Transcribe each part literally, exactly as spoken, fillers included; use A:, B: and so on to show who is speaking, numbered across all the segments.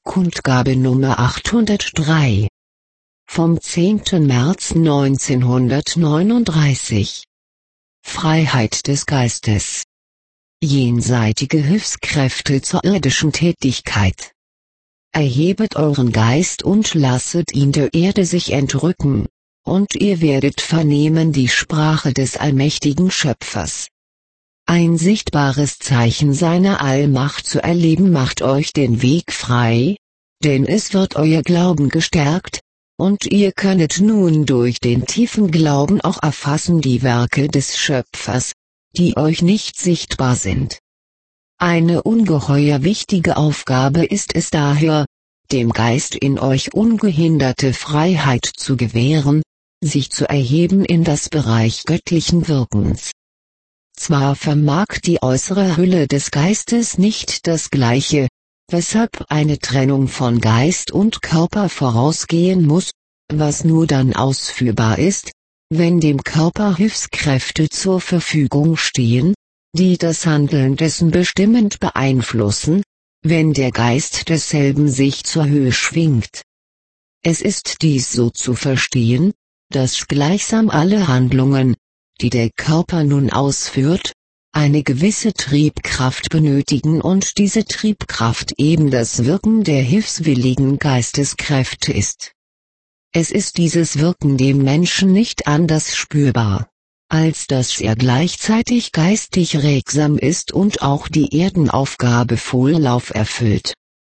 A: Kundgabe Nummer achthundertdrei. Vom zehnten März neunzehnhundertneununddreißig. Freiheit des Geistes. Jenseitige Hilfskräfte zur irdischen Tätigkeit. Erhebet euren Geist und lasset ihn der Erde sich entrücken, und ihr werdet vernehmen die Sprache des allmächtigen Schöpfers. Ein sichtbares Zeichen seiner Allmacht zu erleben macht euch den Weg frei, denn es wird euer Glauben gestärkt, und ihr könnet nun durch den tiefen Glauben auch erfassen die Werke des Schöpfers, die euch nicht sichtbar sind. Eine ungeheuer wichtige Aufgabe ist es daher, dem Geist in euch ungehinderte Freiheit zu gewähren, sich zu erheben in das Bereich göttlichen Wirkens. Zwar vermag die äußere Hülle des Geistes nicht das Gleiche, weshalb eine Trennung von Geist und Körper vorausgehen muss, was nur dann ausführbar ist, wenn dem Körper Hilfskräfte zur Verfügung stehen, die das Handeln dessen bestimmend beeinflussen, wenn der Geist desselben sich zur Höhe schwingt. Es ist dies so zu verstehen, dass gleichsam alle Handlungen, die der Körper nun ausführt, eine gewisse Triebkraft benötigen und diese Triebkraft eben das Wirken der hilfswilligen Geisteskräfte ist. Es ist dieses Wirken dem Menschen nicht anders spürbar, als dass er gleichzeitig geistig regsam ist und auch die Erdenaufgabe Volllauf erfüllt.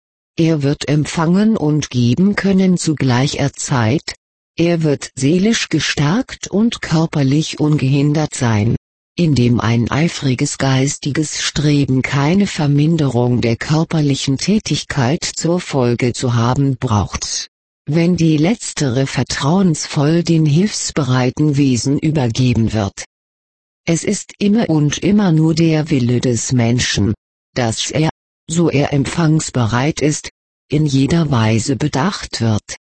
A: Er wird empfangen und geben können zu gleicher Zeit, er wird seelisch gestärkt und körperlich ungehindert sein, indem ein eifriges geistiges Streben keine Verminderung der körperlichen Tätigkeit zur Folge zu haben braucht, wenn die letztere vertrauensvoll den hilfsbereiten Wesen übergeben wird. Es ist immer und immer nur der Wille des Menschen, dass er, so er empfangsbereit ist, in jeder Weise bedacht wird.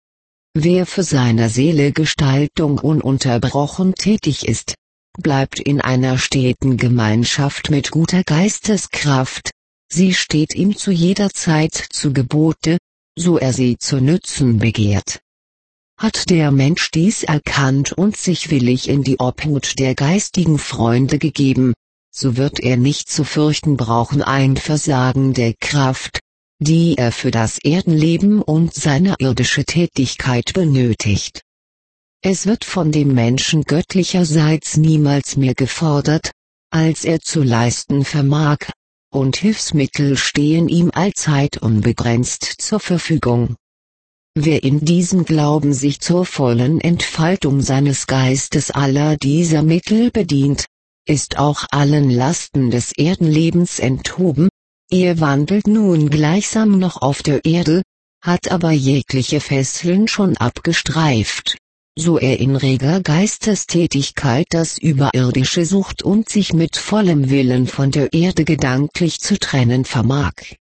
A: Wer für seine Seele Gestaltung ununterbrochen tätig ist, bleibt in einer steten Gemeinschaft mit guter Geisteskraft, sie steht ihm zu jeder Zeit zu Gebote, so er sie zu nützen begehrt. Hat der Mensch dies erkannt und sich willig in die Obhut der geistigen Freunde gegeben, so wird er nicht zu fürchten brauchen ein Versagen der Kraft, die er für das Erdenleben und seine irdische Tätigkeit benötigt. Es wird von dem Menschen göttlicherseits niemals mehr gefordert, als er zu leisten vermag, und Hilfsmittel stehen ihm allzeit unbegrenzt zur Verfügung. Wer in diesem Glauben sich zur vollen Entfaltung seines Geistes aller dieser Mittel bedient, ist auch allen Lasten des Erdenlebens enthoben. Er wandelt nun gleichsam noch auf der Erde, hat aber jegliche Fesseln schon abgestreift, so er in reger Geistestätigkeit das Überirdische sucht und sich mit vollem Willen von der Erde gedanklich zu trennen vermag.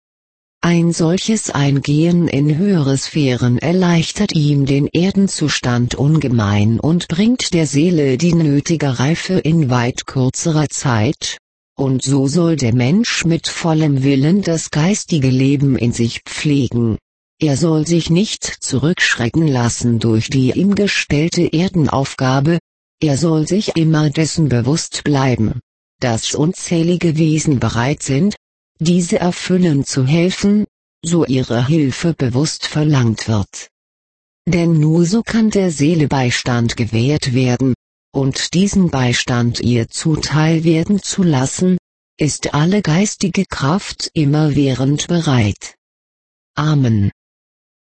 A: Ein solches Eingehen in höhere Sphären erleichtert ihm den Erdenzustand ungemein und bringt der Seele die nötige Reife in weit kürzerer Zeit. Und so soll der Mensch mit vollem Willen das geistige Leben in sich pflegen. Er soll sich nicht zurückschrecken lassen durch die ihm gestellte Erdenaufgabe, er soll sich immer dessen bewusst bleiben, dass unzählige Wesen bereit sind, diese erfüllen zu helfen, so ihre Hilfe bewusst verlangt wird. Denn nur so kann der Seele Beistand gewährt werden, und diesen Beistand ihr zuteil werden zu lassen, ist alle geistige Kraft immerwährend bereit. Amen.